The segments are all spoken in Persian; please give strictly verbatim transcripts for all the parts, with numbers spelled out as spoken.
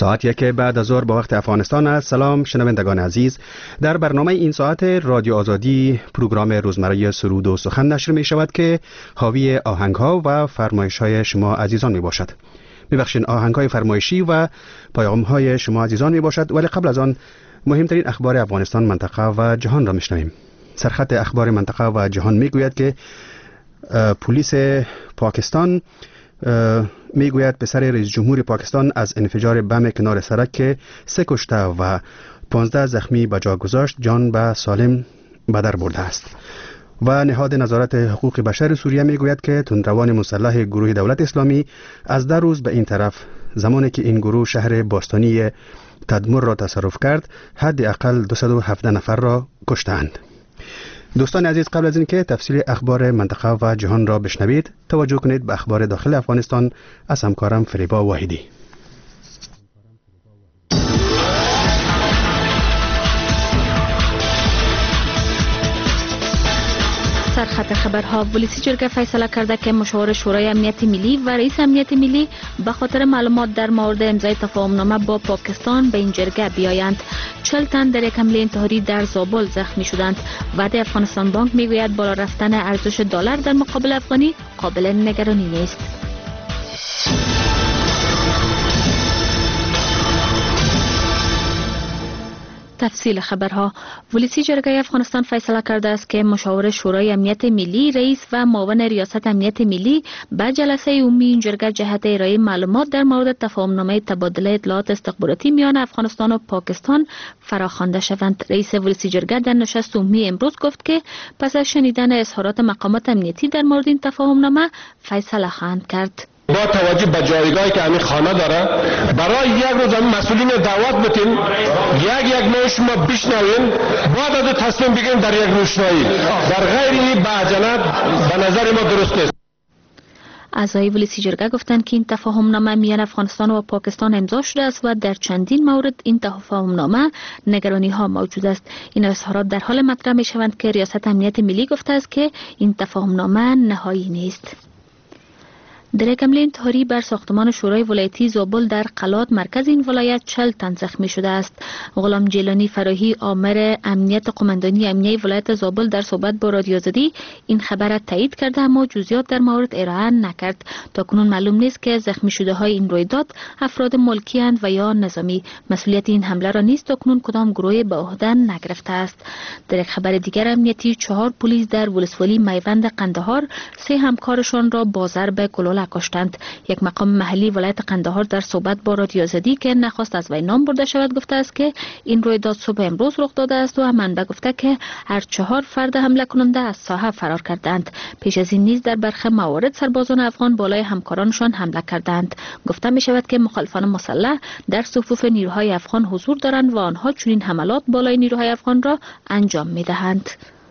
ساعت یک بعد از ظهر با وقت افغانستان است. سلام شنوندگان عزیز، در برنامه این ساعت رادیو آزادی پروگرام روزمره سرود و سخن نشر می شود که حاوی آهنگ ها و فرمایش های شما عزیزان می باشد. می بخشین آهنگ های فرمایشی و پیام های شما عزیزان می باشد، ولی قبل از آن مهمترین اخبار افغانستان، منطقه و جهان را می شنویم. سرخط اخبار منطقه و جهان می گوید که پلیس پاکستان می گوید پسر رئیس جمهور پاکستان از انفجار بم کنار سرک که سه کشته و پانزده زخمی به جا گذاشت جان به سالم به در برده است. و نهاد نظارت حقوق بشر سوریه می گوید که تندروان مسلح گروه دولت اسلامی از ده روز به این طرف، زمانی که این گروه شهر باستانی تدمر را تصرف کرد، حداقل دویست و هفده نفر را کشتند. دوستان عزیز، قبل از اینکه تفصیل اخبار منطقه و جهان را بشنوید، توجه کنید به اخبار داخل افغانستان از همکارم فریبا واحدی. سرخط خبرها: ولسی جرگه فیصله کرده که مشاور شورای امنیت ملی و رئیس امنیت ملی به خاطر معلومات در مورد امضای تفاهمنامه با پاکستان به این جرگه بیایند. چهل تن در یک حمله انتحاری در زابل زخمی شدند. وعده افغانستان بانک میگوید بالا رفتن ارزش دلار در مقابل افغانی قابل نگرانی نیست. تفصیل خبرها: ولسی جرگه افغانستان فیصله کرده است که مشاور شورای امنیت ملی، رئیس و معاون ریاست امنیت ملی به جلسه عمومی این جرگه جهت ارائه معلومات در مورد تفاهمنامه تبادل اطلاعات استخباراتی میان افغانستان و پاکستان فراخوانده شوند. رئیس ولسی جرگه در نشست عمومی امروز گفت که پس از شنیدن اظهارات مقامات امنیتی در مورد این تفاهمنامه فیصله خواهند کرد. با توجه به جایگاهی که همین خانه داره، برای یک روز هم مسئولین دعوت بتین، یک یک نوع شما بشنوین، بعد از تصمیم بگیرین در یک روشنایی. در غیر این به عجلت به نظر ما درست نیست. اعضای ولسی جرگه گفتند که این تفاهمنامه میان افغانستان و پاکستان امضا شده است و در چندین مورد این تفاهمنامه نگرانی ها موجود است. این اظهارات در حال مطرح می شوند که ریاست امنیت ملی گفته است که این تفاهمنامه نهایی نیست. در یک حمله انتحاری بر ساختمان شورای ولایتی زابل در قلات مرکز این ولایت چهل تن زخمی شده است. غلام جیلانی فراهی، آمر امنیت قماندانی امنیه ولایت زابل در صحبت با رادیو آزادی این خبر را تایید کرده، اما جزئیات در مورد ارائه نکرد. تاکنون معلوم نیست که زخمی شده های این رویداد افراد ملکی اند و یا نظامی. مسئولیت این حمله را نیز تاکنون کدام گروه به عهده نگرفته است. در یک خبر دیگر امنیتی، چهار پلیس در ولسوالی میوند قندهار سه همکارشان را با ضرب گلوله کشتند. یک مقام محلی ولایت قندهار در صحبت با رادیو آزادی که نخواست از وی نام برده شود گفته است که این رویداد صبح امروز رخ داده است و منبع گفته که هر چهار فرد حمله کننده از ساحه فرار کردند. پیش از این نیز در برخی موارد سربازان افغان بالای همکارانشان حمله کردند. گفته می شود که مخالفان مسلح در صفوف نیروهای افغان حضور دارند و آنها چنین حملات بالای نیروهای افغان را انجام می دهند.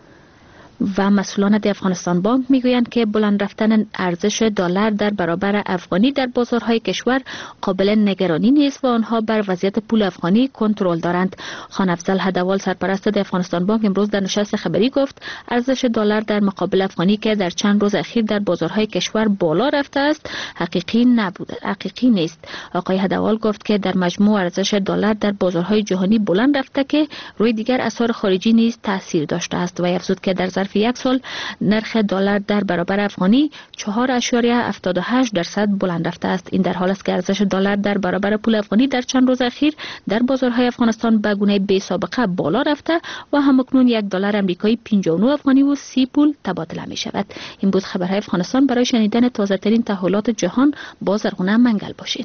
و مسئولان در افغانستان بانک میگویند که بلند رفتن ارزش دلار در برابر افغانی در بازارهای کشور قابل نگرانی نیست و آنها بر وضعیت پول افغانی کنترل دارند. خان افضل هدوال، سرپرست در افغانستان بانک، امروز در نشست خبری گفت ارزش دلار در مقابل افغانی که در چند روز اخیر در بازارهای کشور بالا رفته است حقیقی نبوده حقیقی نیست. آقای هدوال گفت که در مجموع ارزش دلار در بازارهای جهانی بلند رفته که روی دیگر اسعار خارجی نیز تاثیر داشته است و افزود که در ظرف یک سال نرخ دلار در برابر افغانی چهار اشاریه هفتاد و هشت درصد بلند رفته است. این در حال است که ارزش دلار در برابر پول افغانی در چند روز اخیر در بازارهای افغانستان به گونه بی سابقه بالا رفته و همکنون یک دلار آمریکایی پنجاه و نه افغانی و سی پول تبادله می شود. این بود خبرهای افغانستان. برای شنیدن تازه ترین تحولات جهان با زرغونه منگل باشید.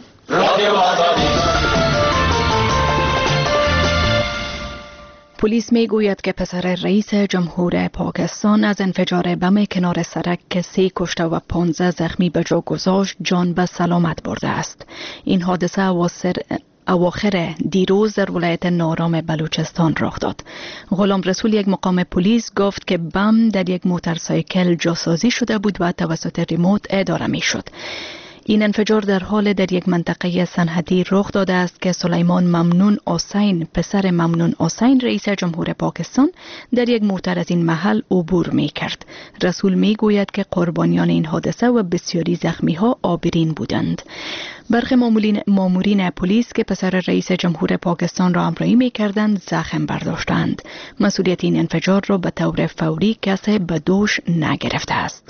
پلیس می گوید که پسر رئیس جمهور پاکستان از انفجار بم کنار سرک که سه کشته و پانزده زخمی به جا گذاشت جان به سلامت برده است. این حادثه اواخر اواخر دیروز در ولایت نارام بلوچستان رخ داد. غلام رسول، یک مقام پلیس، گفت که بم در یک موتورسایکل جاسازی شده بود و توسط ریموت اداره می شد. این انفجار در حال در یک منطقه صنعتی رخ داده است که سلیمان ممنون حسین پسر ممنون حسین رئیس جمهور پاکستان در یک موتر از این محل عبور می کرد. رسول می گوید که قربانیان این حادثه و بسیاری زخمی ها آبرین بودند. برخی مامورین, مامورین پلیس که پسر رئیس جمهور پاکستان را همراهی می کردند زخم برداشتند. مسئولیت این انفجار را به طور فوری کسی به دوش نگرفته است.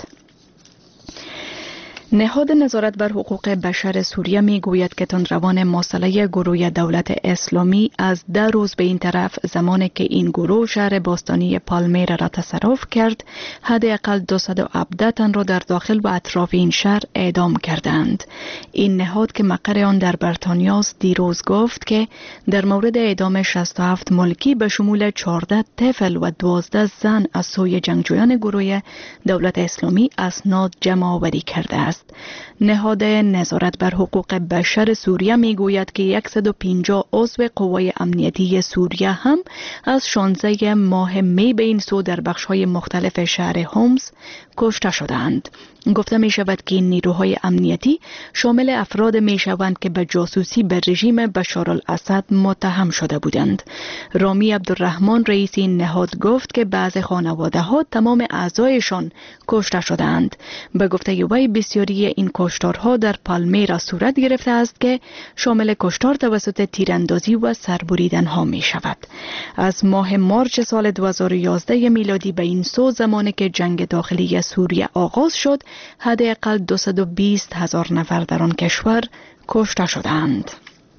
نهاد نظارت بر حقوق بشر سوریه می گوید که تندروان مسلح گروه دولت اسلامی از ده روز به این طرف زمانی که این گروه شهر باستانی پالمیرا را تصرف کرد، حداقل دویست و هفده تن را در داخل و اطراف این شهر اعدام کردند. این نهاد که مقر آن در بریتانیا است دیروز گفت که در مورد اعدام شصت و هفت ملکی به شمول چهارده طفل و دوازده زن از سوی جنگجویان گروه دولت اسلامی اسناد جمع آوری کرده است. نهاد نظارت بر حقوق بشر سوریه می گوید که صد و پنجاه عضو قوای امنیتی سوریه هم از شانزده ماه می به این سو در بخش‌های مختلف شهر هومس کشته شدند. گفته می شود که این نیروهای امنیتی شامل افراد می شوند که به جاسوسی به رژیم بشار الاسد متهم شده بودند. رامی عبدالرحمن رئیس این نهاد گفت که بعض خانواده ها تمام اعضایشان کشته شدند. به گفته وی بسیاری این کشتارها در پالمیرا صورت گرفته است که شامل کشتار توسط تیراندازی و سربریدن ها می شود. از ماه مارچ سال دو هزار و یازده میلادی به این سو زمانی که جنگ داخلی سوریه آغاز شد، حداقل دویست و بیست هزار نفر در آن کشور کشته شدند.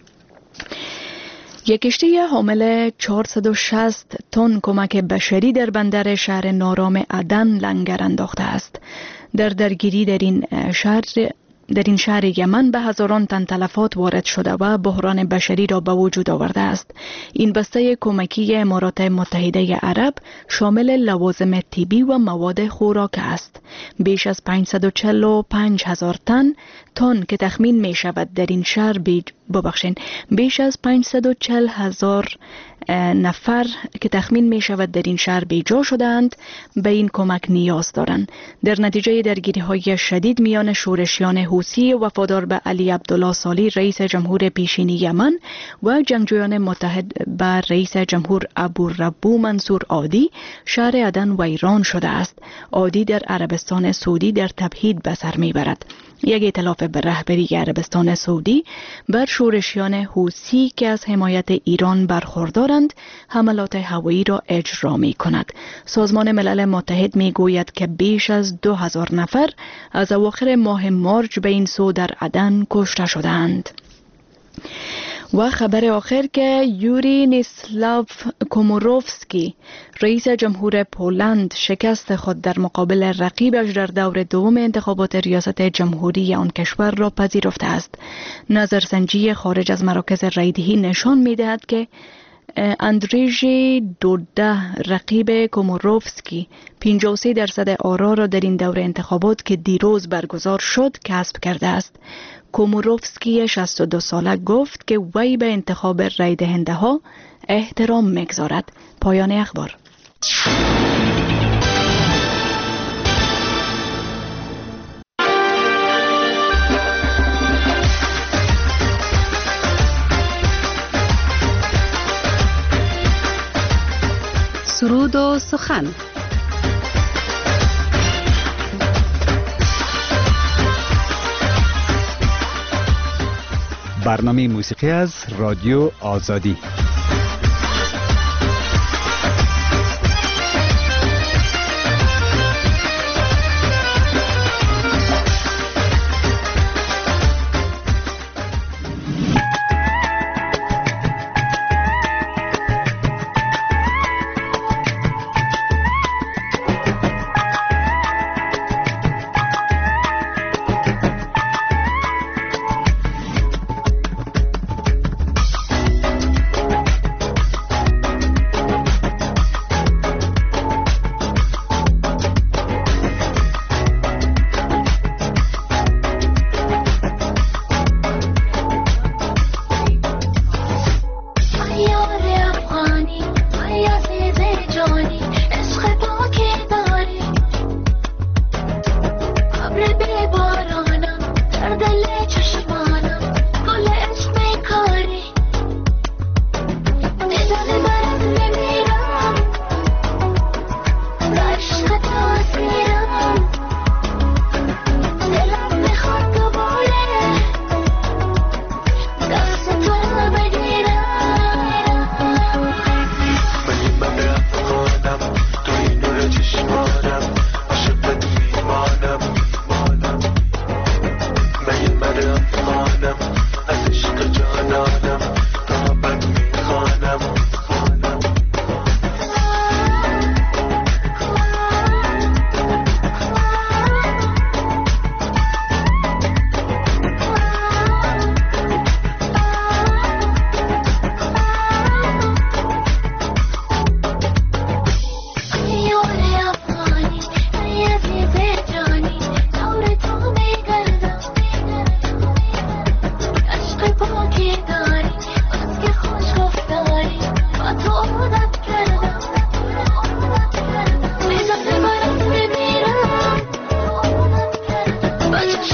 یک کشتی حامل چهارصد و شصت تن کمک بشری در بندر شهر نارام عدن لنگر انداخته است. در درگیری در این شهر در این شهر یمن به هزاران تن تلفات وارد شده و بحران بشری را به وجود آورده است. این بسته کمکی امارات متحده عرب شامل لوازم طبی و مواد خوراک است. بیش از پانصد و چهل و پنج هزار تن تن که تخمین می شود در این شهر بی ببخشین بیش از پانصد و چهل هزار نفر که تخمین می شود در این شهر بیجا شدند به این کمک نیاز دارند. در نتیجه درگیری های شدید میان شورشیان حوثی وفادار به علی عبدالله صالح رئیس جمهور پیشینی یمن و جنگجویان متحد به رئیس جمهور ابوربو منصور عادی، شهر عدن ویران شده است. عادی در عربستان سعودی در تبعید به سر میبرد. یک ائتلاف به رهبری عربستان سعودی بر شورشیان حوثی که از حمایت ایران برخوردارند حملات هوایی را اجرا می کند. سازمان ملل متحد می گوید که بیش از دو هزار نفر از اواخر ماه مارچ به این سو در عدن کشته شدند. و خبر آخر که یوری نیسلاف کوموروفسکی رئیس جمهور پولند شکست خود در مقابل رقیبش در دور دوم انتخابات ریاست جمهوری آن کشور را پذیرفته است. نظرسنجی خارج از مراکز رایدهی نشان می‌دهد که اندریژی دوده رقیب کوموروفسکی پنجاه و سه درصد آرا را در این دور انتخابات که دیروز برگزار شد کسب کرده است. کوموروفسکی شصت و دو ساله گفت که وی به انتخاب رای دهنده ها احترام می‌گذارد. پایان اخبار. سرود و سخن. برنامه موسیقی از رادیو آزادی.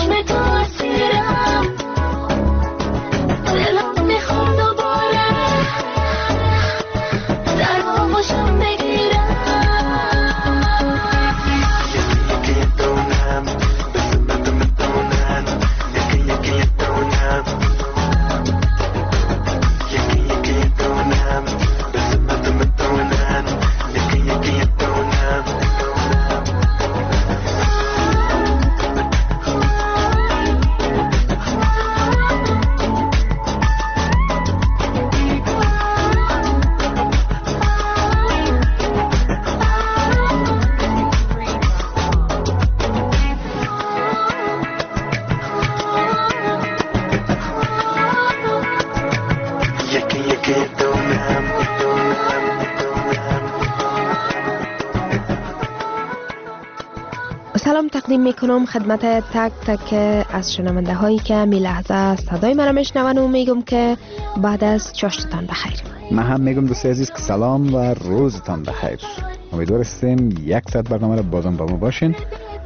چشم تو اسیرم دلم میخواد دوباره در آغوشم بگیرم یکی دونم بس من میدونم یکی یکی دونم یکی یکی دونم بس من میدونم یکی یکی دونم سلام تقدیم میکنم خدمت تک تک از شنونده هایی که می لحظه صدای مرا میشنون و میگم که بعد از چاشتتان بخیر. من هم میگم دوست عزیز که سلام و روزتان بخیر. امیدوار هستیم یک ساعت برنامه را بازم با ما باشین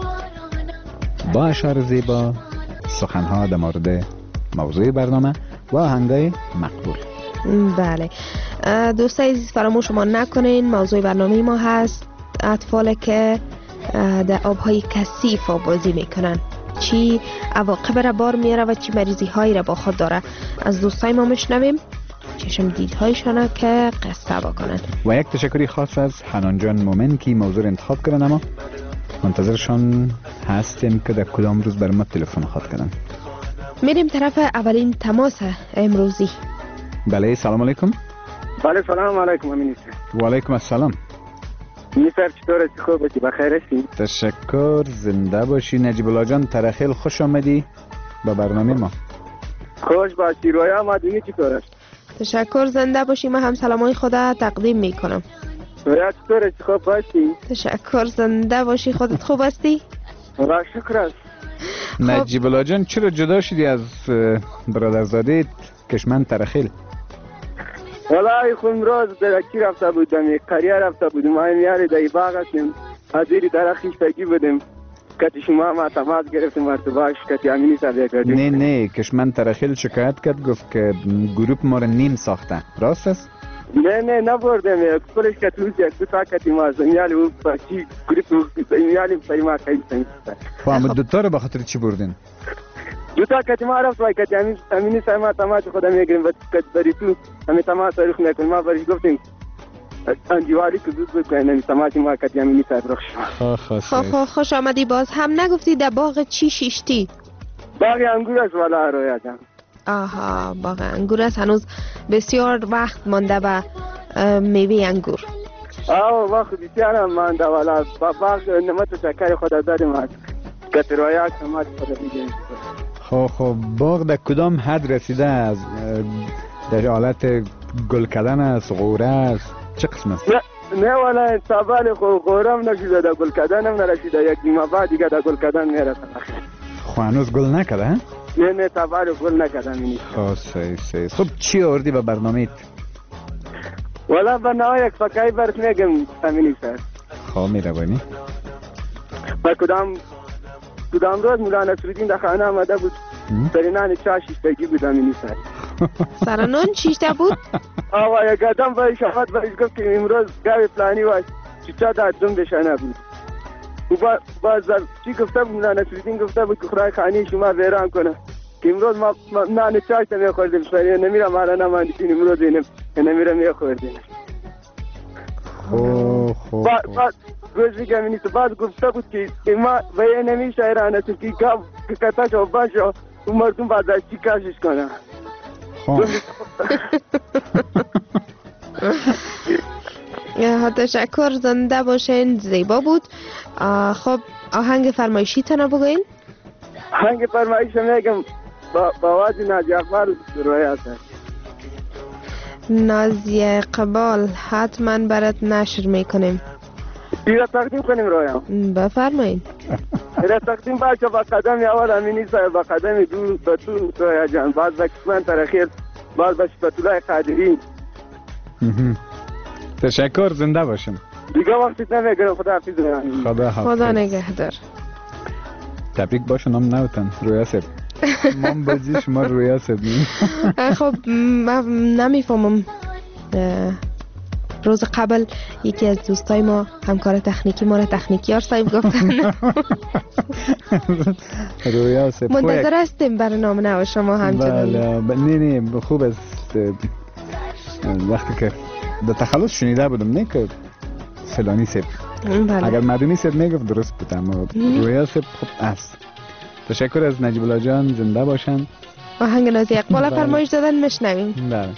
با اشعار زیبا، سخنها در مورد موضوع برنامه و آهنگای مقبول. بله دوست عزیز فراموش شما نکنین موضوع برنامه ما هست اطفال که در آبهای کثیف بازی میکنن، چی عواقب را بار میاره و چی مریضی هایی را با خود داره. از دوستای ما میشنویم چشم دیدهایشان که قصه بکنن. و یک تشکری خاص از حنان جان مومن که موضوع انتخاب کردن، اما منتظرشان هستیم که در کدام روز بر ما تلفن خواهد کردن. میریم طرف اولین تماس امروزی. بله سلام علیکم. بله سلام علیکم امین. و علیکم السلام. نیسر چطور هستی؟ خوب هستی؟ بخیر هستی؟ تشکر، زنده باشی. نجیب الله جان ترخیل خوش آمدی به برنامه ما. خوش باشی. رویا مدنی چطور است؟ تشکر، زنده باشی. من هم سلامای خدا تقدیم میکنم. رویا چطور هستی؟ خوب هستی؟ تشکر، زنده باشی. خودت خوب هستی؟ خدا شکر است. نجیب الله جان چرا جدا شدی از برادرزاده کشمن ترخیل؟ والله خود امروز در کی رفته بودم، یک قریه رفته بودم، ما میاری در باغ هستیم، حضیری درخیش تگی بودم کتی شما ما تماس گرفتیم مرتباش کتی امینی سر کردیم. نه نه کشمن ترخیل شکایت کرد، گفت که گروپ ما رو نیم ساخته، راست است؟ نه نه نبردم، یک پولش کتی روز یک دو تا کتی ما میالی او بچی گروپ میالی سری ما خیلی سنگیسته. خب اما دوتا رو بخاطر چی بردین؟ دو تا کتی ما رفت وای کتی امین امینی سر ما تماس خودم میگیریم و کتی بری تو همین تماس رخ نکنیم. ما برش گفتیم انجیوالی که زود بکنیم همین تماس ما کتی امینی سر رخ شما. خب خوش آمدی. باز هم نگفتی در باغ چی شیشتی؟ باغ انگور است والا رویا جان. آها باغ انگور است. هنوز بسیار وقت مانده به میوه انگور. آه وقت بسیار هم مانده والا. باغ نمت شکر خود داریم از کتی رویا تماس خود میگیم. خب خب باغ در کدام حد رسیده؟ از در حالت گل کردن است، غوره است، چه قسم است؟ نه نه والا سابال غوره هم نشده، در گل کردن هم نرسیده، یک دیمه بعد دیگه در گل کردن میرسه. خب هنوز گل نکرده ها؟ نه نه سابال گل نکرده منی. خب صحیح صحیح. خب چی آوردی به برنامه ایت؟ والا برنامه یک فکایی برس میگم امینی سر. خب میروانی؟ و کدام کدام روز مولا نصرالدین در خانه آمده بود، سرنان چا شیشتگی بود امینی سر. سرنان شیشته بود؟ آوا یک آدم باید شفت باید گفت که امروز گاوی پلانی و چیچا در دم بشنه بود. و باز چی گفته بود مولا نصرالدین؟ گفته بود که خدای خانی شما ویران کنه که امروز ما نان چاش نمیخوردیم سریع نمیرم حالا نماندیم امروز اینم نمیرم میخوردیم. خب خب بعد گوش میگم اینی تو بعد گفته بود که ما وی نمیشه ایرانه چون که گاو کتاش و باشو و مردم بعد از چی کاشش کنه. خب تشکر، زنده باشین. زیبا بود. خب آهنگ فرمایشی تنو بگوین؟ آهنگ فرمایش میگم با آواز نازی اقبال رویت هست. نازی اقبال حتما برات نشر میکنیم. ایره تقدیم کنیم رویا. بفرمایین. ایره تقدیم باشه با قدم اول امینی صاحب، با قدم دو بطول رویا جان، بعد با کسمان ترخیر، بعد با شفتولای قادری. تشکر، زنده باشیم. دیگه وقتی نمیگرم. خدا حافظ. خدا حافظ. خدا نگهدار. تبریک باشه نام نوتن رویا سب ما بازی شما رویا سب نیم. خب من نمیفهمم. روز قبل یکی از دوستای ما همکار تکنیکی ما را تکنیکیار صاحب گفتن. رویا سب منتظر هستیم برنامه نو شما همچنان. بله نه نه خوب است. وقتی که در تخلص شنیده بودم نه که فلانی سب بله. اگر مدنی سب میگفت درست بود اما رویا سب خوب است. تشکر از نجیب الله جان، زنده باشن. آهنگ نازی اقبال فرمایش دادن میشنویم. بله.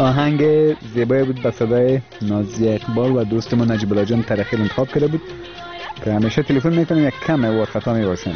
آهنگ زیبایی بود به صدای نازی اقبال و دوستمون نجیب الله جان ترخیل انتخاب کرده بود که همیشه تلفن میکنیم یک کم وارد خطا میباشن.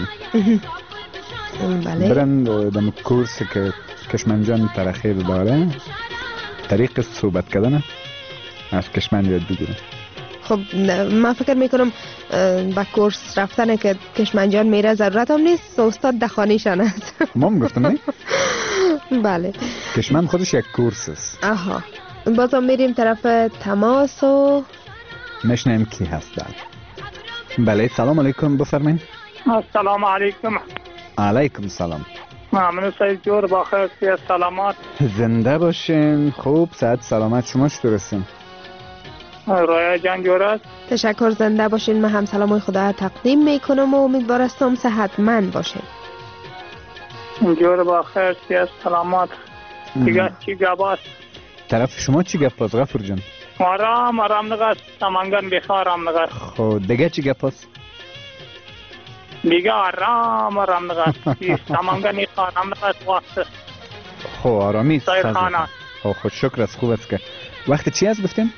بله. برن دم کورس که کشمنجان ترخیل داره طریق صحبت کردن از کشمن یاد بگیرن. خب من فکر میکنم با کورس رفتن که کشمنجان میره ضرورت هم نیست، استاد دخانیشان است. ما هم گفتم نه؟ بله. کشمن خودش یک کورس است. آها. بازم میریم طرف تماس و نشنیم کی هست در. بله سلام علیکم بفرمایید. السلام علیکم. علیکم سلام. ممنون سعید جور بخیر سیاد سلامات. زنده باشین. خوب صحت سلامت شما چطور هستین؟ رویا جان جور است. تشکر زنده باشین. من هم سلام خدا تقدیم میکنم و امیدوارم صحتمند باشین. جور بخیر سیاد سلامات. دیگه چی گپ است؟ طرف شما چی گپ است غفور جان؟ آرام آرام نگست سمنگان بخار آرام نگست. خب دیگه چی گپ است؟ دیگه آرام آرام نگست سمنگان آرام نگست وقت. خب آرامی است. سایر خانه. خب خود شکر است خوب است که وقت چی است گفتیم؟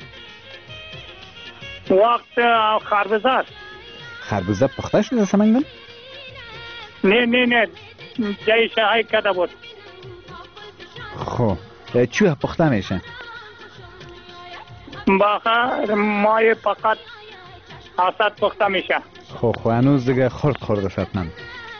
وقت خربزه است. خربزه پخته شده سمنگان؟ نه نه نه جای شهی کده بود. خب چوه پخته میشه؟ باخر مای فقط حسد پخته میشه. خب خب هنوز دیگه خورد خورده شد من.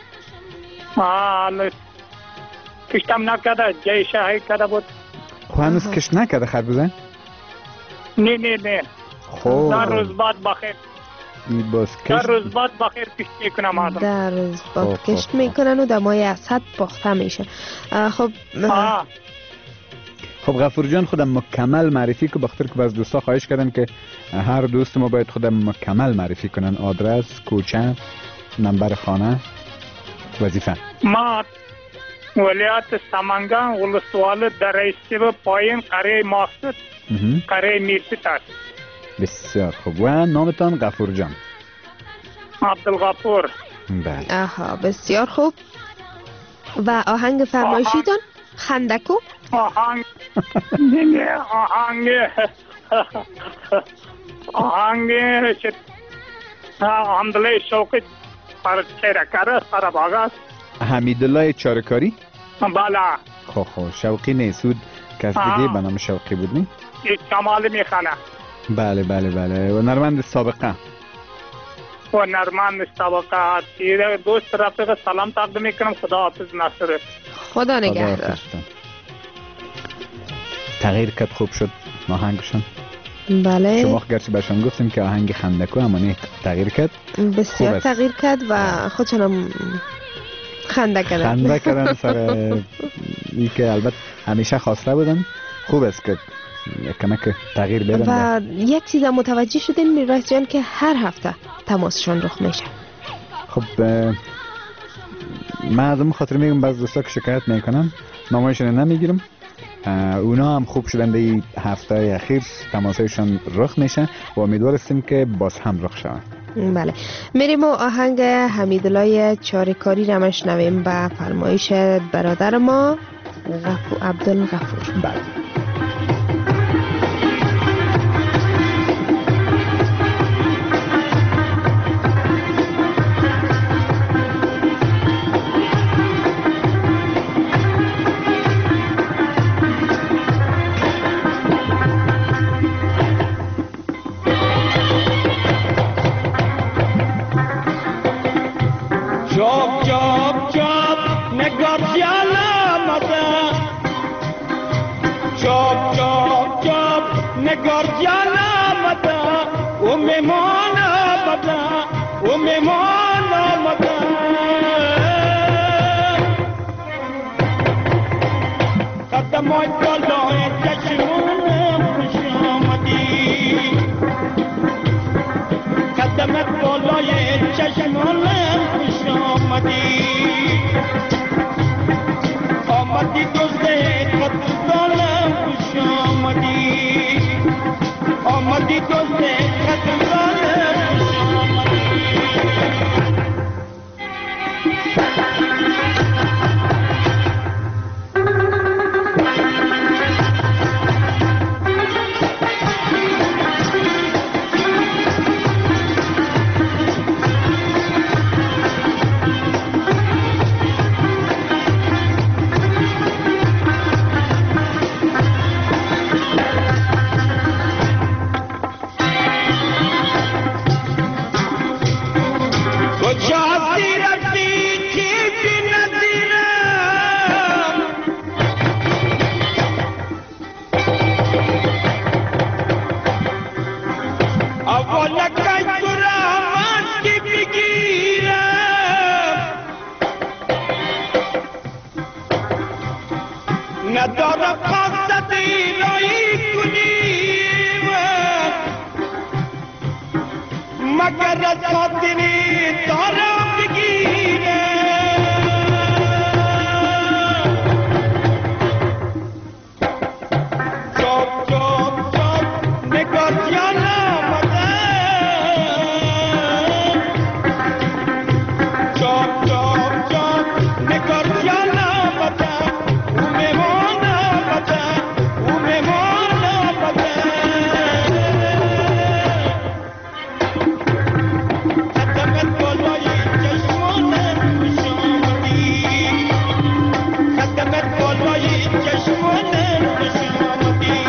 آه کشتم نکده جای شهی کده بود. خب هنوز کشت نکده خربزه؟ نه نه نه. خب در روز بعد بخیر. در روز بعد بخیر کشت میکنم آدم. در روز بعد کشت میکنن و در مای حسد پخته میشه. خب آه خب غفور جان خودم مکمل معرفی که بخاطر که باز دوستا خواهش کردن که هر دوست ما باید خودم مکمل معرفی کنن. آدرس، کوچه، نمبر خانه، وظیفه. ما ولایت سمنگان ولسوالی در رئیسی پایین قریه مقصد قریه میرپیت است. بسیار خوب. و نامتان غفور جان؟ عبدالغفور. بله. آها بسیار خوب. و آهنگ فرمایشیتان خندکو؟ آهنگ نه آهنگ آهنگ چه حمدالله شوقی پر چرکره سر باغاست. حمیدالله چارکاری؟ بله. خب خب شوقی نیسود کس دیگه به نام شوقی بود نی؟ کمال میخانه. بله بله بله. و نرمند سابقه؟ و نرمند سابقه تیره دوست رفیق سلام تقدیم میکنم. خدا حافظ نصر. خدا نگهدار. تغییر کرد خوب شد آهنگشون. بله. شما گرچه بهشون گفتیم که آهنگ خندکو اما نه تغییر کرد. بسیار تغییر کرد و خودشونم خنده کردن. خنده کردن سر ای که البته همیشه خواسته بودن. خوب است که کمک تغییر بدن. و یک چیز متوجه شدین میرایس جان که هر هفته تماسشون رخ میشه. خب من از اون خاطر میگم بعض دوستا که شکایت میکنن نامایشون نمیگیرم. اونا هم خوب شدن این هفته اخیر تماسایشان رخ میشه و امیدوار هستیم که باز هم رخ شود. بله میریم و آهنگ حمیدالله چارکاری را مشنویم با فرمایش برادر ما غفور عبدالغفور. بله. مگر از خاطری دارم بگیره جاب جاب جاب نگار جان آمده جاب جاب جاب نگار جان آمده او مهمان آمده او مهمان آمده خدمت بالای چشمان خوش آمدی خدمت بالای چشمان خوش آمدی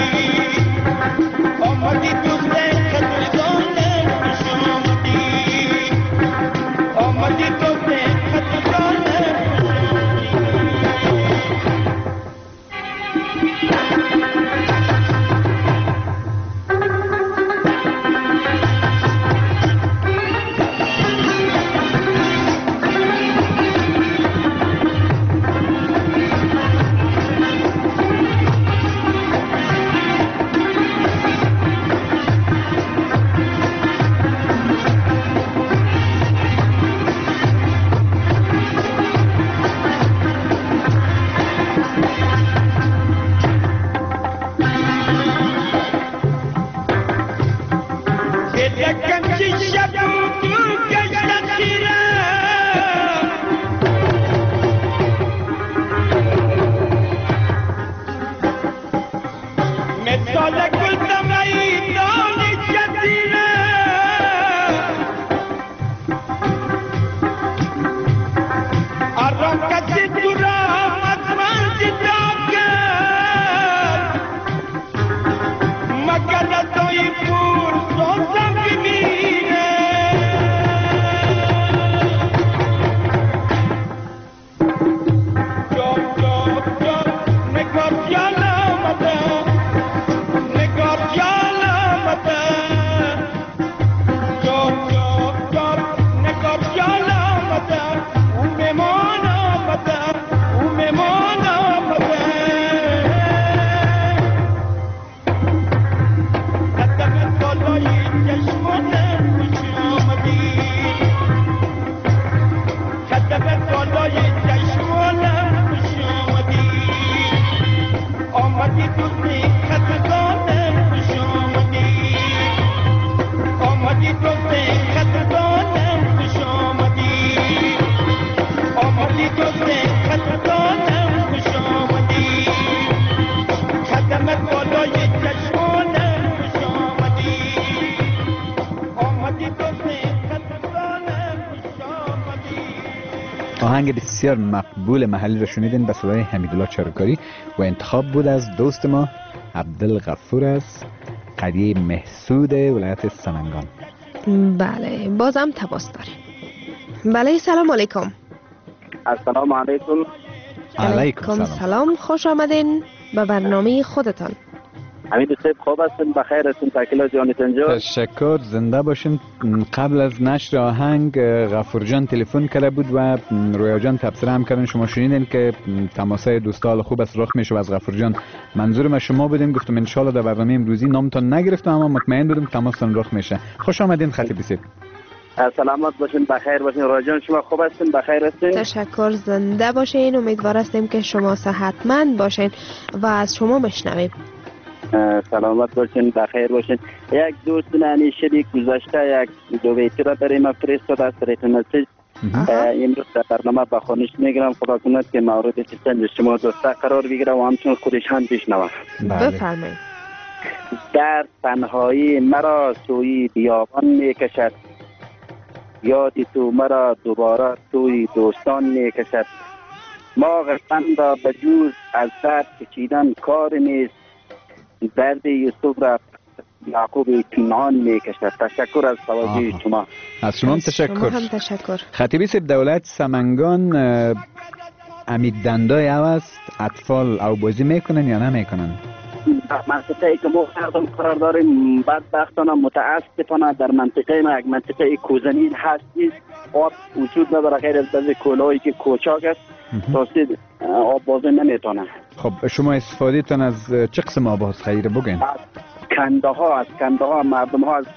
آمدی دوست قدردان خوش آمدی آمدی دوست قدردان آهنگ بسیار مقبول محلی رو شنیدین به صدای حمیدالله چرکاری و انتخاب بود از دوست ما عبدالغفور از قریه محسود ولایت سمنگان. بله بازم تماس داریم. بله سلام علیکم. السلام علیکم. علیکم سلام. سلام خوش آمدین به برنامه خودتان. حمید صاحب خوب هستین؟ بخیر هستین؟ تاکیلا جانتان اینجا. تشکر، زنده باشین. قبل از نشر آهنگ غفور جان تلفن کرده بود و رویا جان تبصره هم کردن، شما شنیدین که تماسای دوستال خوب است رخ میشه از غفور جان. منظور ما شما بودیم، گفتم ان شاء الله در برنامه امروزی نامتون نگرفتم اما مطمئن بودم تماستون رخ میشه. خوش آمدین خطیب صاحب. سلامت باشین، بخیر باشین. رویا جان شما خوب هستین؟ بخیر هستین؟ تشکر، زنده باشین. امیدوار هستیم که شما صحتمند باشین و از شما بشنویم. سلامت باشین، بخیر باشین. یک دوست نانی شریک گذاشته یک دو بیتی را برای ما فرستاد از طریق مسیج. امروز در برنامه به خوانش میگیرم، خدا کند که مورد پسند شما دوستا قرار بگیره و همچون خودش هم بشنوه. بفرمایید. در تنهایی مرا سوی بیابان میکشد، یاد تو مرا دوباره سوی دوستان میکشد. ما غرفن را به جوز از درد کشیدن کار نیست، درد یوسف را یعقوب کنعان میکشد. تشکر از توجه شما. از شما هم تشکر. شما هم تشکر. خطیبی صاحب، دولت سمنگان امید دندای عوض اطفال او بازی میکنن یا نمیکنن؟ منطقه ای که ما مردم قرار داریم بدبختانه متاسفانه در منطقه ما یک منطقه کوزنین هست، آب وجود نداره غیر از بعضی کولایی که کوچاک است، راستی آب بازی نمیتونه. خب شما استفاده تان از چه قسم آب هست خیره بگین؟ کنده ها، از کنده ها مردم ها از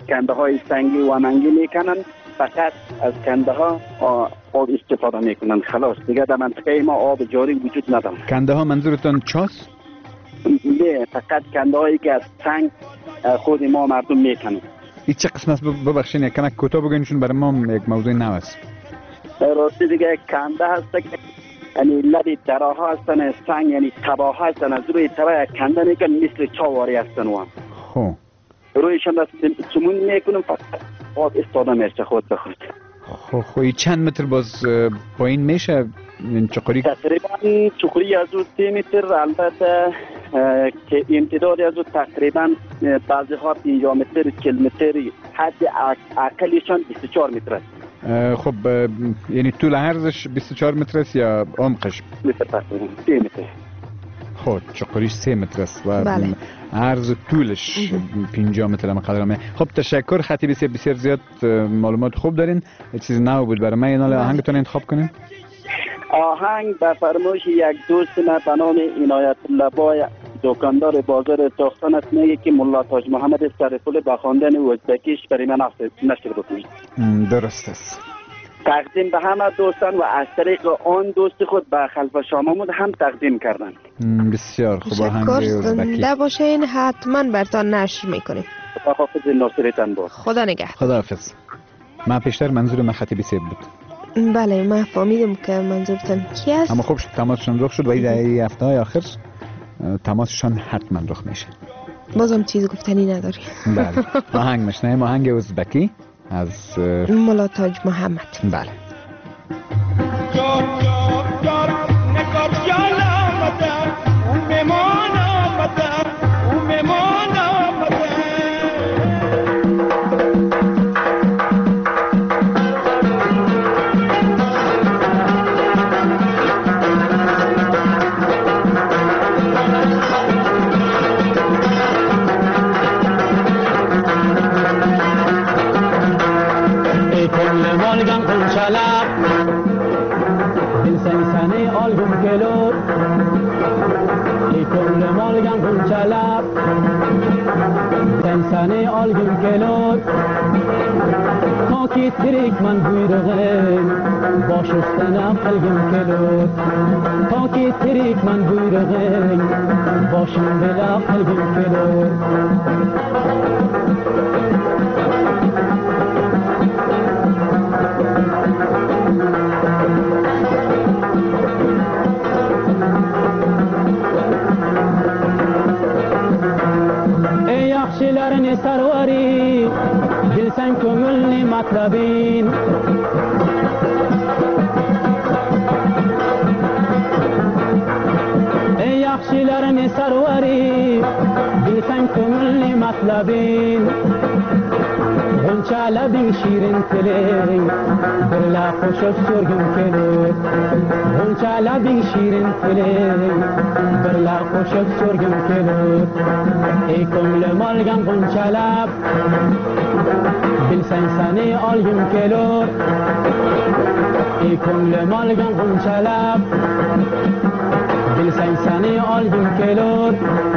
کنده های سنگی و منگی میکنن، فقط از کنده ها آب استفاده میکنن. خلاص دیگه در منطقه ما آب جاری وجود نداره. کنده ها منظورتون چاست؟ نه، فقط کنده هایی که از سنگ خود ما مردم میکنن. این چه قسم است؟ ببخشید یک کمک کوتاه بگین چون برای ما یک موضوع نو است. راستی دیگه کنده هست که یعنی لبی دراها هستن سنگ، یعنی تباه هستن، از روی تباه کنده میکن مثل چاواری هستن و خب رویشان دست چمون میکنم فقط آب استفاده میشه خود به خود. خب خب چند متر باز پایین میشه این چقدری؟ تقریبا چقدری از اون سی متر، البته که امتداد از اون تقریبا بعضی ها پنجاه متر چهل متر، حد اقلشان بیست و چهار متر است. خب یعنی طول عرضش بیست و چهار متر است یا عمقش؟ متر تقریبا سه متر. خب چقدرش سه متر است و بله. عرض طولش پنجاه متر هم قدر همه. خب تشکر، خطی بسیار بسیار زیاد معلومات خوب دارین. چیز نو بود برای من. اینال آهنگتون انتخاب کنین. آهنگ به فرمایش یک دوست من به نام عنایت الله بای دکاندار بازار تاختان است، میگه که ملا تاج محمد سرپول به خواندن ازبکیش برای من نشر بکنید. درست است. تقدیم به همه دوستان و از طریق آن دوست خود به خلف شامامود هم تقدیم کردن. بسیار خوب. آهنگ ازبکی زنده باشین، حتما برتان نشر میکنیم. خداحافظ، ناصرتان باد. خدا نگهدار. خداحافظ. من پیشتر منظور من خطیب سید بود. بله من فهمیدم که منظورتان کی است. اما خوب تماسشون رخ شد و این هفته های آخر تماسشان حتما رخ میشه. بازم چیز گفتنی نداری. بله. آهنگ میشنیم، آهنگ ازبکی از ملا تاج محمد. بله. Sane algın kelot Taki tirik man buyrug'im Bosh ustana qilgim kelot Taki tirik man buyrug'im Boshim bila qilgim kelot yaxshilarni sarvari bilsang ko'ngilni matlabin ey yaxshilarni sarvari bilsang ko'ngilni matlabin g'uncha labing shirin tiling birla qo'shib so'rgim kelur g'uncha labing shirin tiling birla qo'shib so'rgim kelur ey ko'nglim olgan g'unchalab bilsang sani olgim kelur ey ko'nglim olgan g'unchalab bilsang sani olgim kelur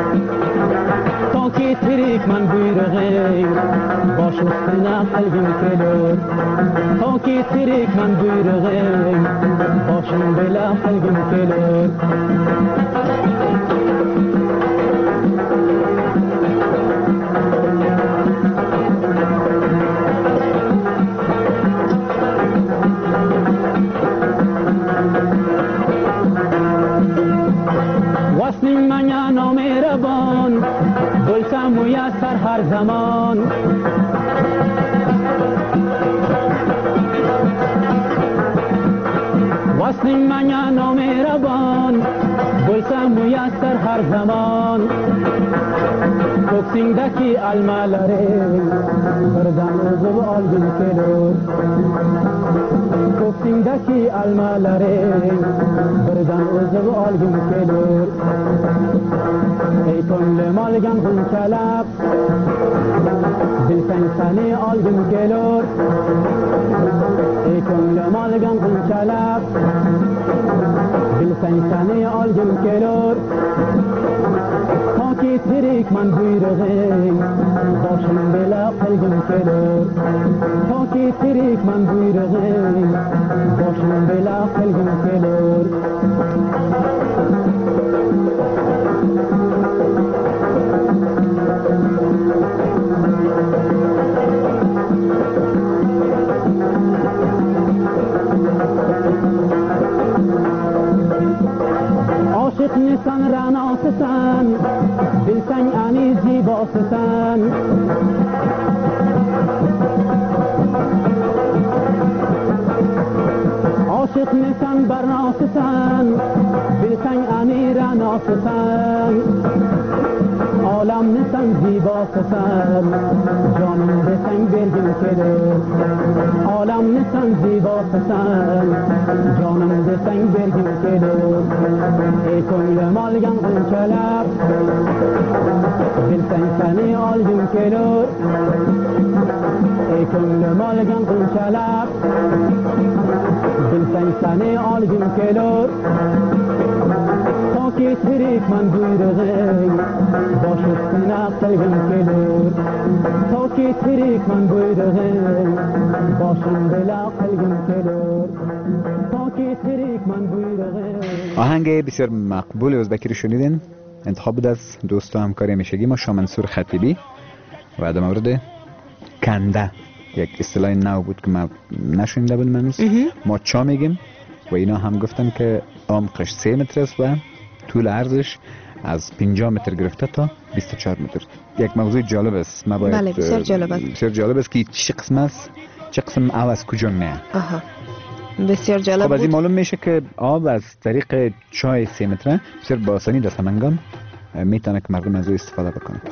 toki tirik man buyrug'ing bosh ustuna qilgim kelur toki tirik man buyrug'ing boshim bila qilgim kelur واسنین منیا نامهربان بلسم میسر هر زمان واسنین منیا نامهربان بلسم میسر هر زمان کوکسینگدکی المالاره بردم اوزو آلگین کلور کوکسینگدکی المالاره بردم اوزو آلگین کلور ای کل مالگم غنچلب bilsen seni algım gelur ey könlüm algım gınçalap bilsen seni algım gelur Taki تریک من بیرغی باشم بلا قلبم کلور تا کی تریک من بیرغی باشم بلا قلبم کلور عاشق نیستن رعناستن دلتنگ انی زیباستن عاشق نیستن برناستن دلتنگ انی رعناستن عالم نیستن زیباستن جانم دلتنگ برگم کده عالم نیستن زیباستن جانم دلتنگ برگم کده ای کل مالگم قنچلب دلتنگ سنی آلگم کده ای کل مالگم قنچلب دلتنگ سنی آلگم کده تا کی تریک من بیرغی باشستن قلبم کلور تا کی تریک من بیرغی باشم بلا قلبم کلور تا کی تریک من بیرغی. آهنگ بسیار مقبول ازبکی رو شنیدین، انتخاب بود از دوست و همکار همیشگی ما شاه منصور خطیبی و در مورد کنده، یک اصطلاح نو بود که ما نشنیده بودیم هنوز. ما چا میگیم و اینا هم گفتن که عمقش سه متر است و طول عرضش از پنجاه متر گرفته تا بیست و چهار متر. یک موضوع جالب است. ما باید بله بسیار جالب است. بسیار جالب است که چه قسم است، چه قسم آب از کجا میاد. آها بسیار جالب. خب از این معلوم میشه که آب از طریق چای سه متره بسیار با آسانی در سمنگان میتونه که مردم از او استفاده بکنه.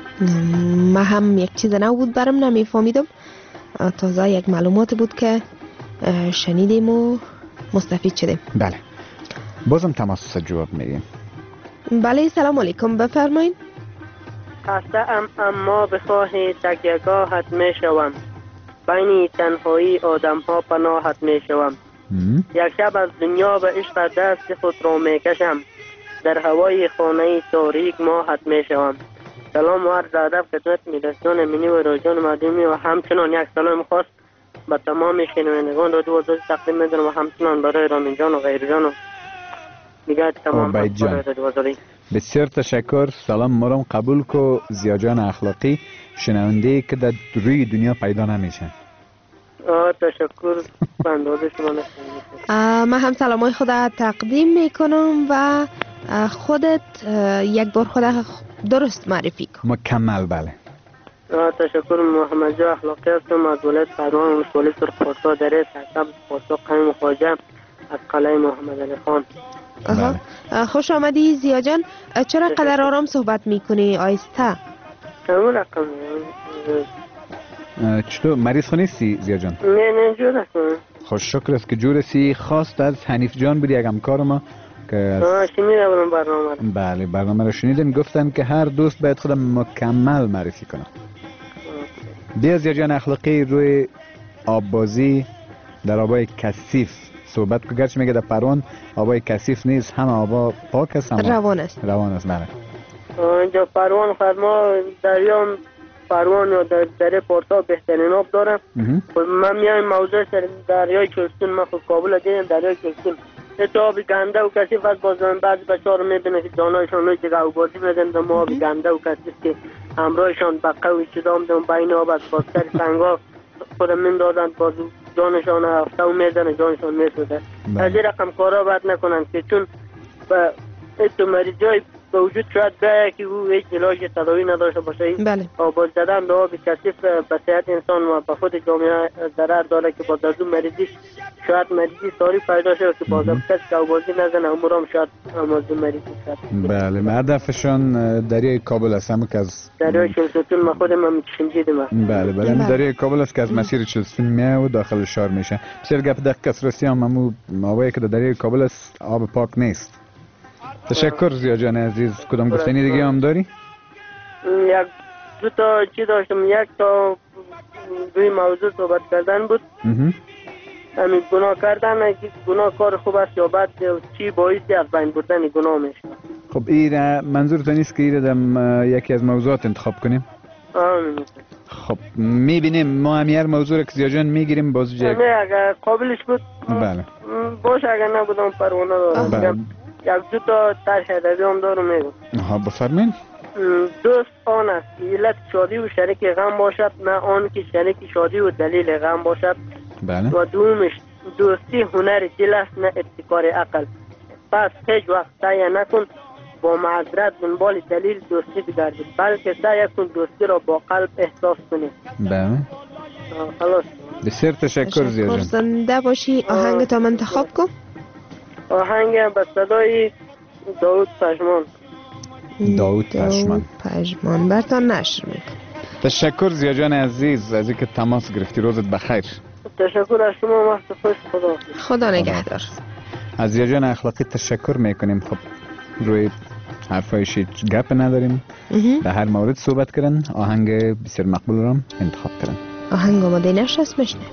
ما هم یک چیز نو بود برام نمیفهمیدم، تازه یک معلومات بود که شنیدیم و مستفید شدیم. بله بازم تماس جواب میدیم. بله سلام علیکم بفرمایید. خسته ام اما به خواه تکیهگاهت می شوم، بین تنهایی آدم ها پناهت می شوم. یک شب از دنیا به عشق دست خود را می کشم، در هوای خانه تاریک ماهت می شوم. سلام و عرض ادب خدمت میرسون منی و راجان مدیمی و همچنان یک سلام خاص به تمام شنوندگان رادیو آزادی تقدیم می‌کنم و همچنان برای رامین جان و غیر جان و دیگر تمام همکاران رادیو آزادی. بسیار تشکر. سلام مرام قبول کو زیا جان اخلاقی، شنونده که در روی دنیا پیدا نمیشه. آه تشکر به اندازه شما نشنید. من هم سلامای خود تقدیم میکنم و خودت یک بار خود درست معرفی کن. مکمل. بله تشکر. محمد جا اخلاقی هستم از ولایت پروان ولسوالی سرخپارسا دره سرسبز پارسا قیم خواجه از قلعه محمد علی خان. بله. خوش آمدی زیا جان. چرا قدر آرام صحبت میکنی آیسته؟ همون رقم. چطور مریض خونیستی زیا جان؟ نه نه جور هستم. خوش شکر است که جور هستی. خواست از حنیف جان بود یک همکار ما که شنیده بودم برنامه رو. بله برنامه رو شنیدیم، گفتن که هر دوست باید خودم مکمل معرفی کنه. بیا زیا جان اخلاقی روی آببازی در آبای کثیف صحبت که گرچه میگه در پروان آبای کثیف نیست، همه آبا پاک است، روان است. روان است. بله اینجا پروان فرما دریا پروان یا در دره پارسا بهترین آب داره. من میایم موضوع سر دریای چلستون، من خود کابل دیدم دریای چلستون تو آبی گنده و کثیف است. باز بعضی بچه‌ها رو میبینه که جانایشان روی دیگه او بازی میدن در ما آبی گنده و کثیف که همراهشان بقه و چیزا میدن بین آب است، باز سر سنگا خودم میندازن باز جانشان هفته و میدن جانشان میسوزه. از این رقم کارا باید نکنن که چون به ایتو مریضای به وجود شاید بیایی که او هیچ علاج تداوی نداشته باشه. بله. آب زدن به آب کثیف به صحت انسان و به خود جامعه ضرر داره که باز از اون مریضی شاید مریضی ساری پیدا شده که باز هم کسی که آبازی نزنه عمرام شاید از مریضی شد. بله هدفشان دریای کابل است، همون که از دریای چلستون ما خودم هم شنیدم. بله بله همین دریای کابل است که از مسیر چلستون میاد و داخل شهر میشه. بسیار گپ دقیق است. راستی هم همون آبی که در دریای کابل است آب پاک نیست. تشکر زیا جان عزیز. کدام گفتنی دیگه هم داری؟ یک دو تا چی داشتم. یک تا روی موضوع صحبت کردن بود. همین گناه کردن، گناه کار خوب است یا بد، چی باعثی از بین بردن گناه میشه. خب این منظورتون نیست که این دم یکی از موضوعات انتخاب کنیم؟ آمین. خب میبینیم ما هم هر موضوع که زیاد جان میگیریم باز جای نه اگر قابلش بود بله باش، اگر نبودم پروانه دارم. بله. یک دو تا طرح ادبی هم دارم میگم. ها بفرمایید. دوست آن است که علت شادی و شریک غم باشد، نه آن که شریک شادی و دلیل غم باشد. بله. و دومش دوستی هنر دل است، نه ابتکار عقل. پس هیچ وقت سعی نکن با معذرت دنبال دلیل دوستی بگردید، بلکه سعی کن دوستی را با قلب احساس کنید. بله. خلاص. بسیار تشکر زیاد جان. زنده باشی. آهنگ تا انتخاب کن. آهنگ به صدای داود پژمان. داود پژمان. پژمان برتان نشر میکنم. تشکر زیاد جان عزیز از اینکه تماس گرفتی. روزت بخیر. تشکر از شما. وقت خوش. خدا خدا نگهدار. از زیاد جان اخلاقی تشکر میکنیم. خب روی حرفایش گپ نداریم، در هر مورد صحبت کردن. آهنگ بسیار مقبول را انتخاب کردن. آهنگ آماده نشر اسمش نه.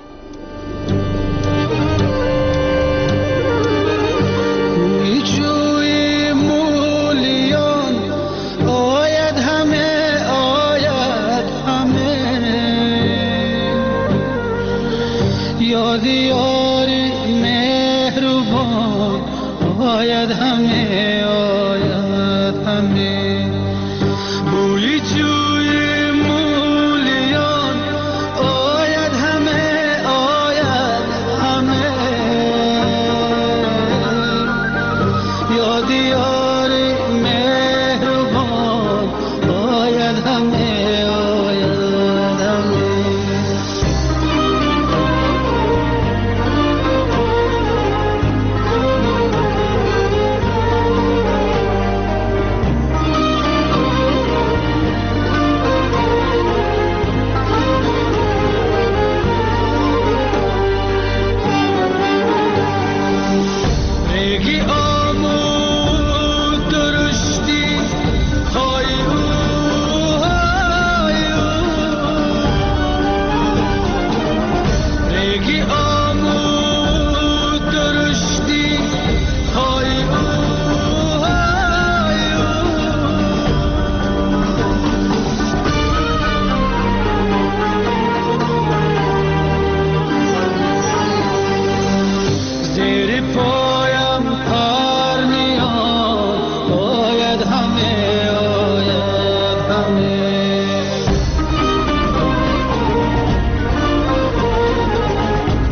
جوی مولیان آید همه، آید همه، یاد یاری مهربان آید همه، آید همه. بوی جوی مولیان آید همه، آید همه، یاد یاری مهربان آید همه، آید همه. ریگی آمود درشتی خواهی او، های او. ریگی آمود درشتی خواهی او، های او. زیر پایم پرنیان آید همه، آید همه.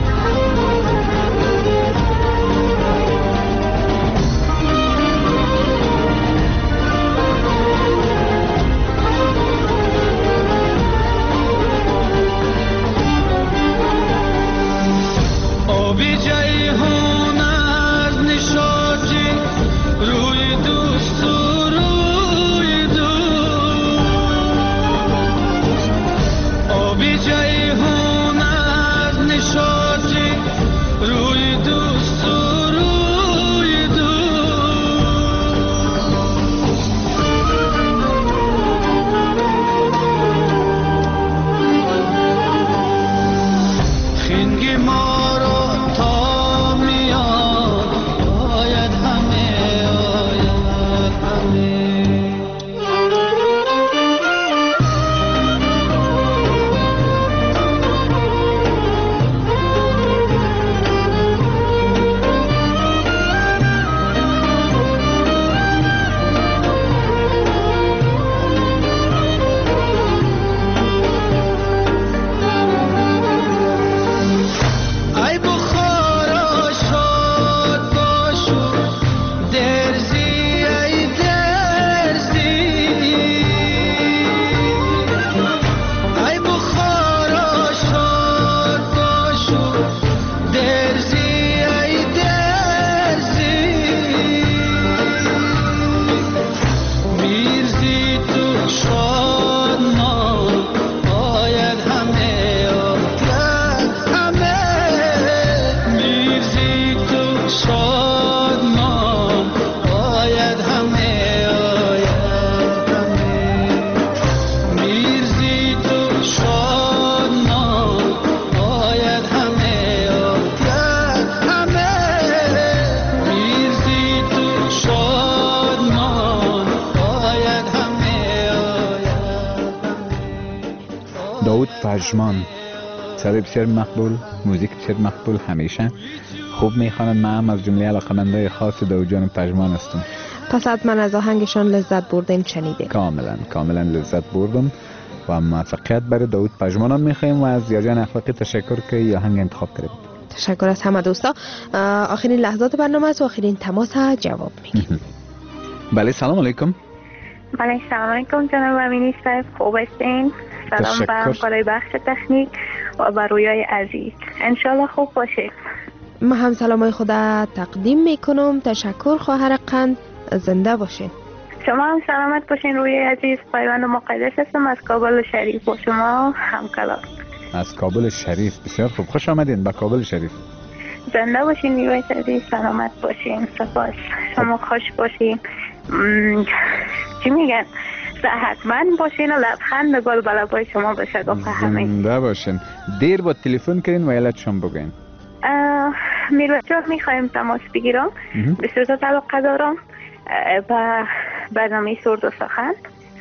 پژمان، صدای بسیار مقبول، موزیک بسیار مقبول، همیشه خوب میخوانند. من هم از جمله علاقه‌مندای خاص داوود جان پژمان هستم. پس حتما از آهنگشان لذت بردین، شنیدین؟ کاملا کاملا لذت بردم و موفقیت برای داوود پژمان هم میخوایم و از یاجان اخلاقی تشکر که این آهنگ انتخاب کردید. تشکر از همه دوستا. آخرین لحظات برنامه است و آخرین تماس ها جواب میگیم. بله سلام علیکم. بله سلام علیکم جناب امینی صاحب، خوب هستین؟ سلام به همکارای بخش تکنیک و به رویای عزیز، انشالله خوب باشه. من هم سلامای خدا تقدیم میکنم. تشکر خواهر قند، زنده باشین. شما هم سلامت باشین روی عزیز. پیوند مقدس هستم از کابل شریف با شما همکلام. از کابل شریف، بسیار خوب، خوش آمدین به کابل شریف. زنده باشین روی عزیز، سلامت باشین. سپاس. شما خوش باشین. م... چی میگن؟ صحتمند باشین و لبخند گل به لبای شما بشه گفت همه. زنده باشین. دیر با تلفن کردین و علتشون بگین. میروز جان میخوایم تماس بگیرم. بسیار علاقه دارم و برنامه سرود و سخن.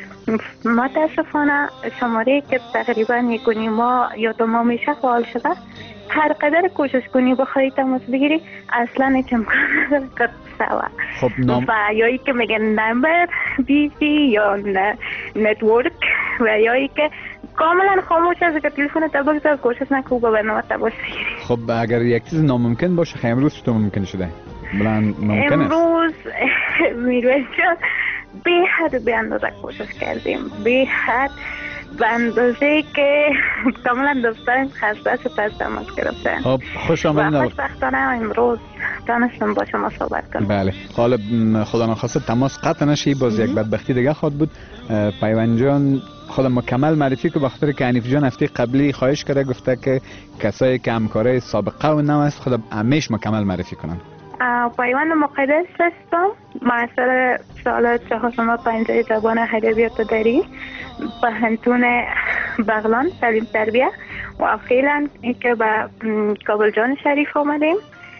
متاسفانه شماره که تقریبا یک و نیم ماه یا دو ماه میشه فعال شده. هر قدر کوشش کنی بخوای تماس بگیری اصلا هیچ امکان نداره که سوا. خب نام و یا ای که میگن نمبر بیزی یا نتورک و یا ای که کاملا خاموش است که تلفن تا بگذار کوشش نکو به برنامه تماس بگیری. خب اگر یک چیز ناممکن باشه خیلی امروز تو ممکن شده؟ بلند ممکن است. امروز میروز جان به حد به اندازه کوشش کردیم، به حد به اندازه که کاملا دفترم خسته است پس تماس گرفتن. خب خوش آمدید. و خوشبختانه امروز تانستم با شما صحبت کنم. بله حالا خدا نخواسته تماس قطع نشه، باز یک بدبختی دیگه خواهد بود. پیوند جان خود مکمل معرفی که بخاطر که حنیف جان هفته قبلی خواهش کرده گفته که کسایی که همکارای سابقه و نو است خود همیش مکمل معرفی کنن. پیوند مقدس هستم، معاصر سال چهارصد و پنجاه زبان ادبیات دری پهنتون بغلان تعلیم تربیه و فعلا که به کابل جان شریف آمدیم.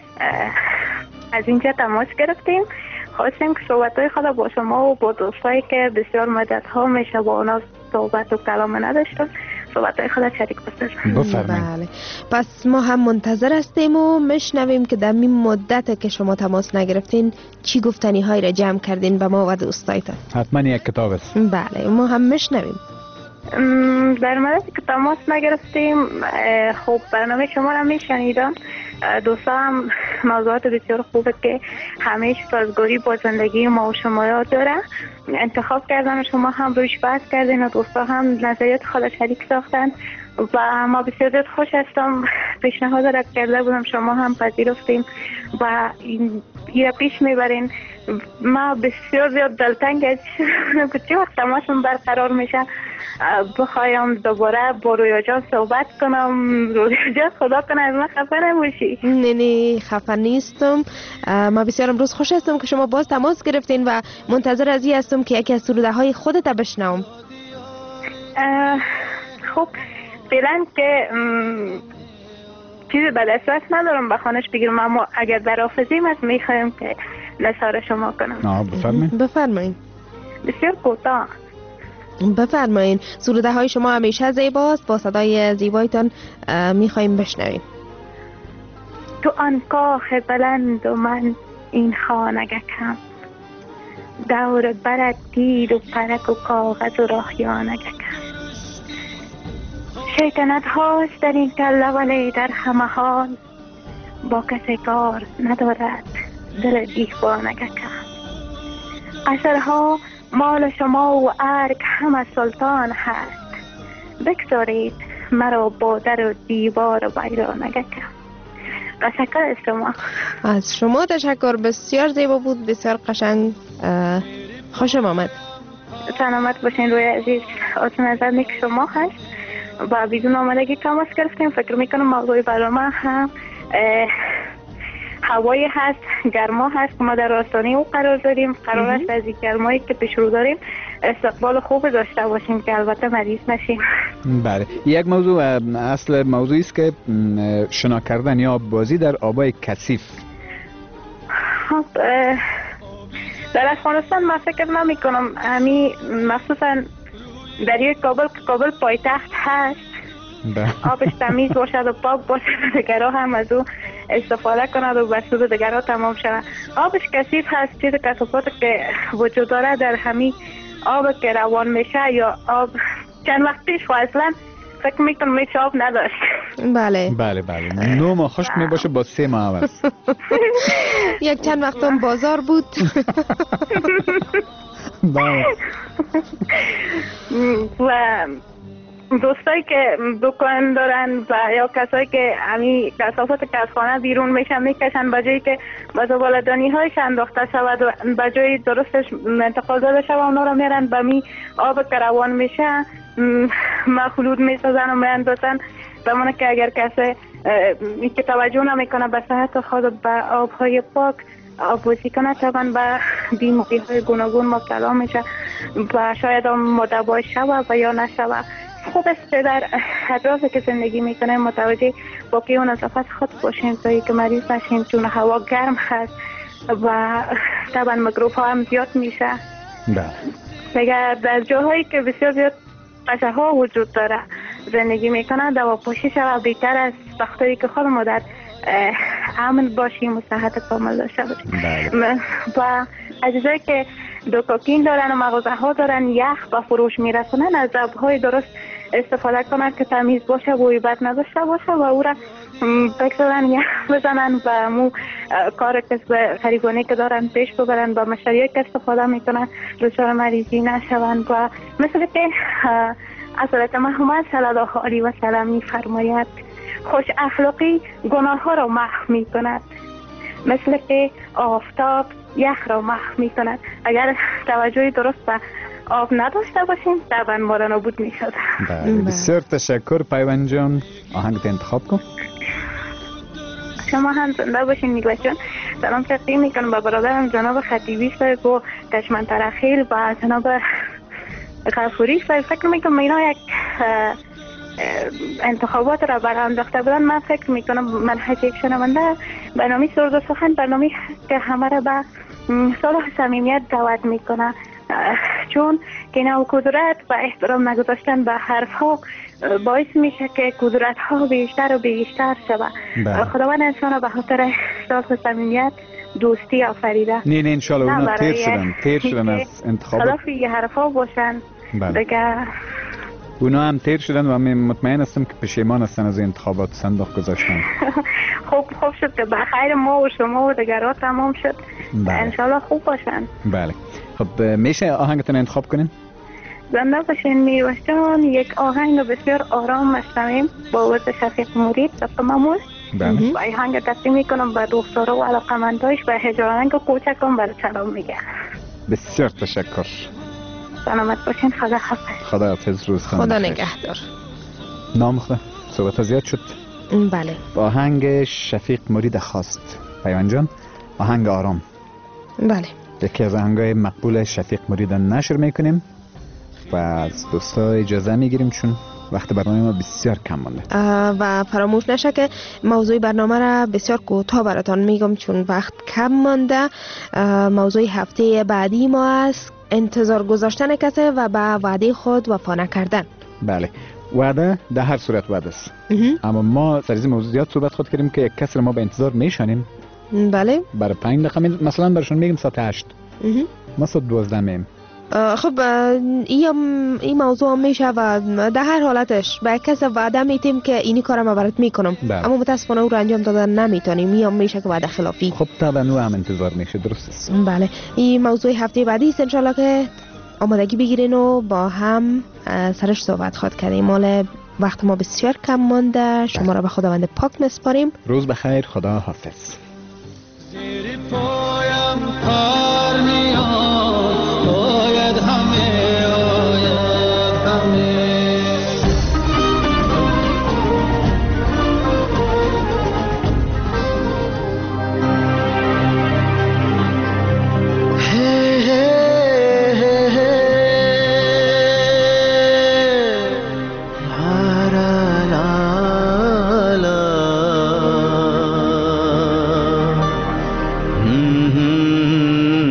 از اینجا تماس گرفتیم، خواستیم که صحبت‌های خود با شما و با دوستایی که بسیار مدت ها میشه با اونا صحبت و کلام نداشتم صحبت‌های خود شریک باشیم. بله پس ما هم منتظر هستیم و میشنویم که در این مدت که شما تماس نگرفتین چی گفتنی هایی را جمع کردین به ما و دوستایتان. حتما یک کتاب است. بله ما هم میشنویم. در مورد که تماس نگرفتیم خب برنامه شما را میشنیدم. دوستا هم موضوعات بسیار خوبه که همیشه سازگاری با زندگی ما و شما را داره، انتخاب کردن و شما هم روش بحث کردین و دوستا هم نظریات خود شریک ساختن و ما بسیار زیاد خوش هستم. پیشنهاد را کرده بودم شما هم پذیرفتیم و این را پیش میبرین. ما بسیار زیاد دلتنگ هستم که چه وقت تماسم برقرار میشه بخوایم دوباره با رویا جان صحبت کنم. رویا جان خدا کنه از من خفه نباشی. نه نه خفه نیستم. ما بسیار امروز خوش هستم که شما باز تماس گرفتین و منتظر از این هستم که یکی از سروده های خودت بشنوم. خب فعلا که چیزی به دسترس ندارم بخوانش بگیرم، اما اگر در حافظیم هست میخوایم که نثار شما کنم. آه بفرمایید. بفرمایید. بسیار کوتاه. بفرمایید. سروده های شما همیشه زیباست، با صدای زیبایتان میخوایم بشنویم. تو آن کاخ بلند و من این خانگکم، دور برد گیر و پرک و کاغذ و راهیانگکم. شیطنت هاست در این کله ولی در همه حال، با کسی کار ندارد دل دیوانگکم. قصرها مال شما و ارگ همه سلطان هست، بگذارید مرا با در و دیوار و بیرانگکم. تشکر از شما. از شما تشکر، بسیار زیبا بود، بسیار قشنگ. خوشم آمد. سلامت باشین روی عزیز. از نظر نیک شما هست و بدون آمدگی تماس گرفتیم. فکر میکنم موضوع برنامه هم هوایی هست، گرما هست که ما در آستانه او قرار داریم. قرار است از این گرمایی که پیش رو داریم استقبال خوب داشته باشیم که البته مریض نشیم. بله یک موضوع اصل موضوعی است که شنا کردن یا بازی در آبای کثیف. خب در افغانستان من فکر نمی کنم، همین مخصوصا در یک کابل که کابل پایتخت هست آبش تمیز باشد و پاک باشد و دیگرها هم از او استفاده کند و به سود دیگرها تمام شود. آبش کثیف هست، چیز کثافات که وجود داره در همین آب که روان میشه یا آب چند وقت پیش اصلا فکر میکنم میشه آب نداشت. بله بله بله نو ماه خشک می باشه با سه ماه عوض. یک چند وقت هم بازار بود. بله. و دوستایی که دکان دارن و یا کسایی که همین کثافات که از خانه بیرون میشن میکشن به جایی که به زباله‌دانی هایش انداخته شود و به جای درستش انتقال داده شود اونا رو میرن به می آب که روان میشه مخلوط میسازن و میاندازن بمونه که اگر کسی که توجه نمیکنه به صحت خود به آبهای پاک آبوزی کنه طبعا به بیماری های گوناگون مبتلا میشه و شاید هم مدوا شود و یا نشود. خوب است در اطرافی که زندگی میکنه متوجه باقی و نظافت خود باشیم تا که مریض نشیم، چون هوا گرم هست و طبعا میکروب ها هم زیاد میشه. اگر در جاهایی که بسیار زیاد قشه ها وجود داره زندگی میکنه دوا پوشی شود بهتر است وقتی که خود ما در امن باشیم و صحت کامل داشته باشیم. و اجزایی که دوکاکین دارن و مغازه ها دارن یخ و فروش میرسونن از آبهای درست استفاده کنن که تمیز باشه بوی بد نداشته باشه و او را بگذارن یخ بزنن و مو کار کسب خریبانی که دارن پیش ببرن و مشتریایی که استفاده میکنن دچار مریضی نشوند. و مثل که حضرت محمد صلی الله علیه و سلم میفرماید خوش اخلاقی گناه ها را محو می کند مثل که آفتاب یخ را محو می کند. اگر توجه درست به آب نداشته باشیم طبعا ما را نابود می شود. بسیار تشکر پیوند جان، آهنگت انتخاب کن. شما هم زنده باشین میگوش جان. سلام تقدیم میکنم به برادرم جناب خطیبی صاحب و کشمن ترخیل و جناب غفوری صاحب. فکر میکنم اینا یک انتخابات را برانداخته بودن. من فکر میکنم منهج یک شنونده برنامه سرود و سخن برنامه که همه را به صلح و صمیمیت دعوت میکنه، چون کینه و کدورت و احترام نگذاشتن به حرف ها باعث میشه که کدورت ها بیشتر و بیشتر شود. خداوند انسان به خاطر صلح و صمیمیت دوستی آفریده. نه نه انشالله اونا تیر شدن تیر شدن از انتخابات خلاف یه حرف ها باشن دیگه. اونا هم تیر شدن و من مطمئن هستم که پشیمان هستن از انتخابات صندوق گذاشتن. خوب خوب شد که بخیر ما و شما و دیگرها تمام شد. انشالله خوب باشن. بله خب میشه آهنگتون انتخاب کنین؟ زنده باشین میروش جان. یک آهنگ بسیار آرام مشنویم با وزد شفیق مرید طبق معمول. بله. و آهنگ تقدیم میکنم به دوستارا و علاقمندایش و هجراننگ کوچکم برای سلام میگه. بسیار تشکر. سلامت باشین. خدا حافظ. خدا حافظ. روز خانم خدا نگهدار. نام خدا صحبت زیاد شد. بله با آهنگ شفیق مرید خواست پیوند جان، آهنگ آرام. بله یکی از آهنگای مقبول شفیق مرید نشر میکنیم و از دوستا اجازه میگیریم چون وقت برنامه ما بسیار کم مونده و فراموش نشه که موضوع برنامه را بسیار کوتاه براتون میگم چون وقت کم مونده. موضوع هفته بعدی ما است انتظار گذاشتن کسی و به وعده خود وفا نکردن. بله وعده در هر صورت وعده است، اما ما سر از موضوع زیاد صحبت خود کردیم که یک کسی رو ما به انتظار میشانیم. بله برای پنج دقیقه مثلا برشون میگیم ساعت هشت، ما ساعت دوازده میم. خب این این موضوع میشه و در هر حالتش به کسی وعده میتیم که اینی کارم رو برات میکنم بله. اما متاسفانه او رو انجام دادن نمیتونیم یا میشه که وعده خلافی. خب طبعا او هم انتظار میشه. درست است. بله این موضوع هفته بعدی است انشالله که آمادگی بگیرین و با هم سرش صحبت خود کردیم. مال وقت ما بسیار کم مانده. شما را به خداوند پاک مسپاریم. روز بخیر. خدا حافظ. زیر پایم پر میاد آید همه آید همه Hmm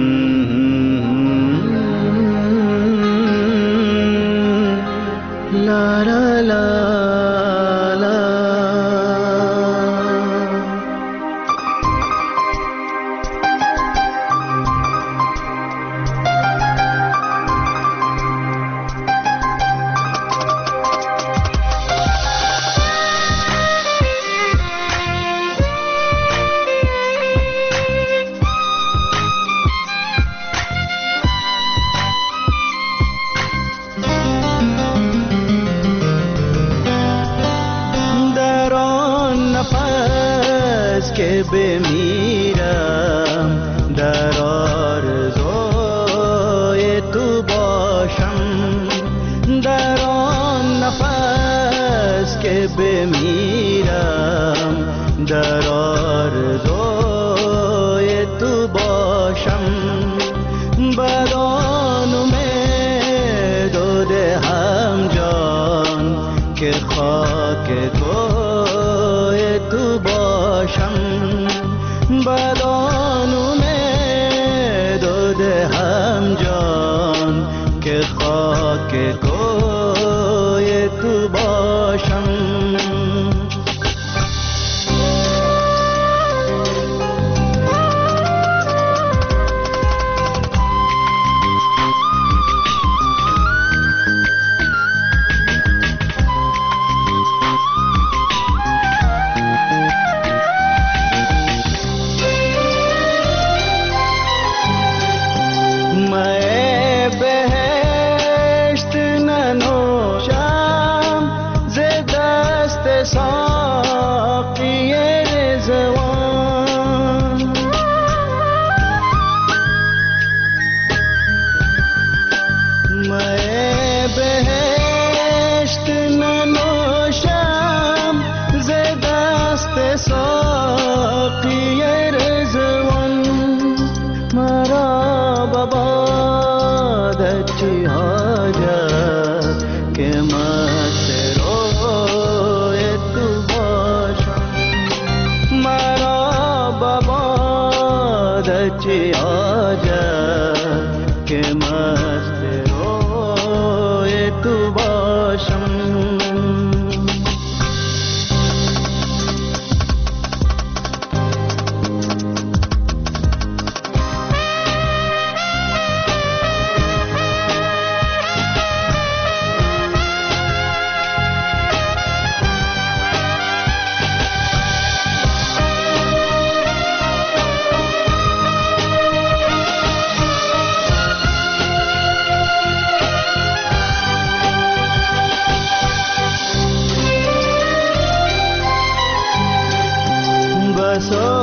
که بمیرم در آرزوی تو باشم، در آن نفس که بمیرم در آرزوی تو باشم، بدان امید و دهم جان که خاک کوی تو باشم، بدان امید و دهم جان که خاک کوی تو باشم. So